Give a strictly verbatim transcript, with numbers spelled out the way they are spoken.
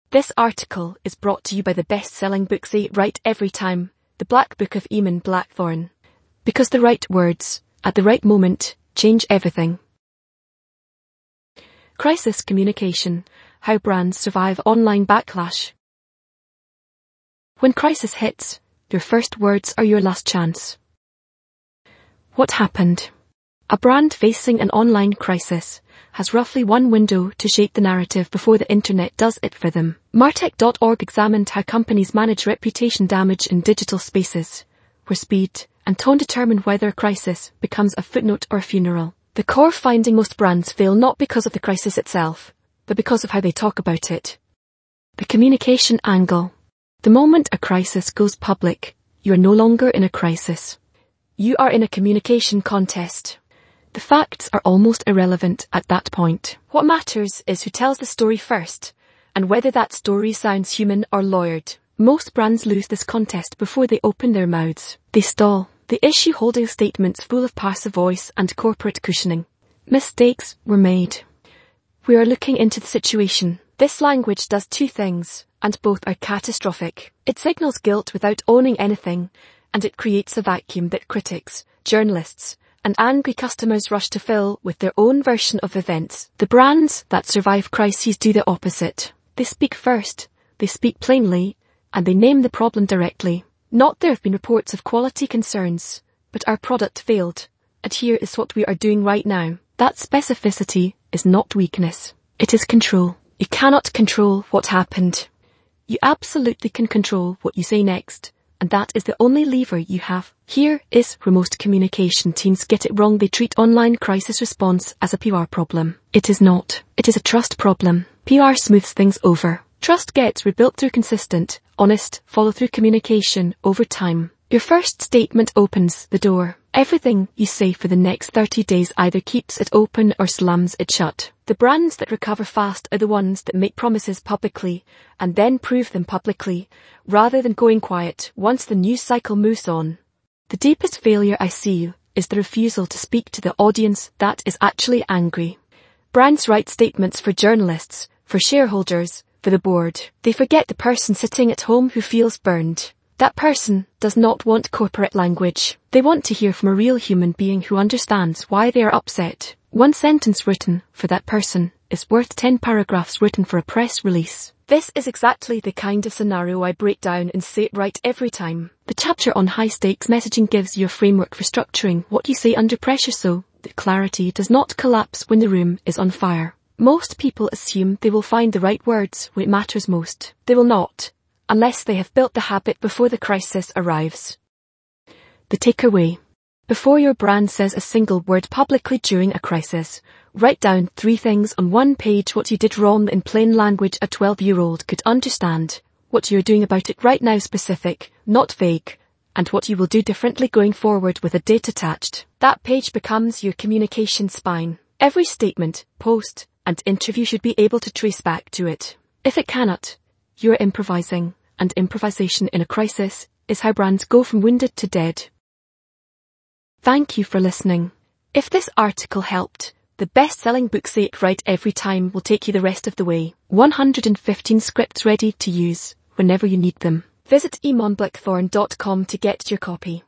This article is brought to you by the best-selling book Say It Right Every Time, The Black Book of Eamon Blackthorne. Because the right words, at the right moment, change everything. Crisis communication: how brands survive online backlash. When crisis hits, your first words are your last chance. What happened? A brand facing an online crisis has roughly one window to shape the narrative before the internet does it for them. Martech dot org examined how companies manage reputation damage in digital spaces, where speed and tone determine whether a crisis becomes a footnote or a funeral. The core finding: most brands fail not because of the crisis itself, but because of how they talk about it. The communication angle. The moment a crisis goes public, you are no longer in a crisis. You are in a communication contest. The facts are almost irrelevant at that point. What matters is who tells the story first, and whether that story sounds human or lawyered. Most brands lose this contest before they open their mouths. They stall. They issue holding statements full of passive voice and corporate cushioning. Mistakes were made. We are looking into the situation. This language does two things, and both are catastrophic. It signals guilt without owning anything, and it creates a vacuum that critics, journalists, and angry customers rush to fill with their own version of events. The brands that survive crises do the opposite. They speak first, they speak plainly, and they name the problem directly. Not there have been reports of quality concerns, but our product failed, and here is what we are doing right now. That specificity is not weakness. It is control. You cannot control what happened. You absolutely can control what you say next, and that is the only lever you have. Here is where most communication teams get it wrong. They treat online crisis response as a P R problem. It is not. It is a trust problem. P R smooths things over. Trust gets rebuilt through consistent, honest, follow-through communication over time. Your first statement opens the door. Everything you say for the next thirty days either keeps it open or slams it shut. The brands that recover fast are the ones that make promises publicly and then prove them publicly, rather than going quiet once the news cycle moves on. The deepest failure I see is the refusal to speak to the audience that is actually angry. Brands write statements for journalists, for shareholders, for the board. They forget the person sitting at home who feels burned. That person does not want corporate language. They want to hear from a real human being who understands why they are upset. One sentence written for that person is worth ten paragraphs written for a press release. This is exactly the kind of scenario I break down in Say It Right Every Time. The chapter on high-stakes messaging gives you a framework for structuring what you say under pressure so that clarity does not collapse when the room is on fire. Most people assume they will find the right words when it matters most. They will not, unless they have built the habit before the crisis arrives. The takeaway. Before your brand says a single word publicly during a crisis, write down three things on one page: what you did wrong in plain language a twelve-year-old could understand, what you are doing about it right now specific, not vague, and what you will do differently going forward with a date attached. That page becomes your communication spine. Every statement, post, and interview should be able to trace back to it. If it cannot, you are improvising, and improvisation in a crisis is how brands go from wounded to dead. Thank you for listening. If this article helped, the best-selling book Say It Right Every Time will take you the rest of the way. one hundred fifteen scripts ready to use whenever you need them. Visit eamon blackthorne dot com to get your copy.